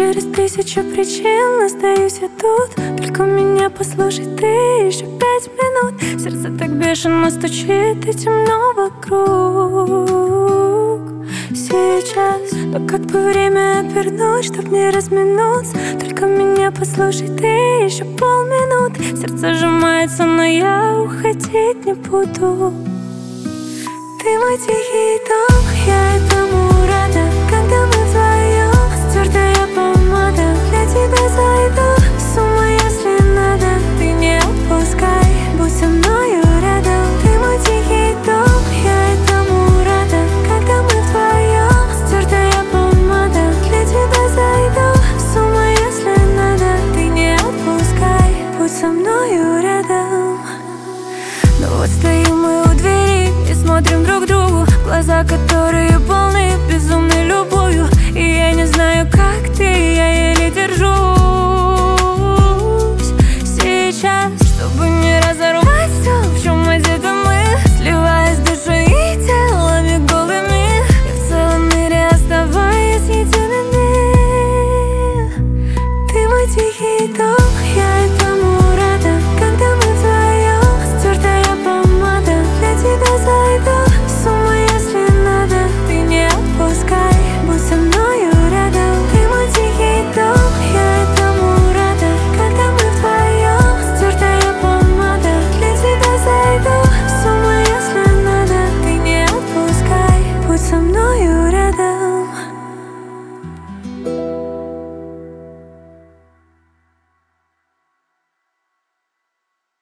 через 1000 причин остаюсь я тут. Только меня послушай ты еще 5 минут. Сердце так бешено стучит и темно вокруг сейчас. Но как бы время обернуть, чтоб не разминуться? Только меня послушай ты еще полминут. Сердце сжимается, но я уходить не буду. Ты мой тихий дом, я этому рада.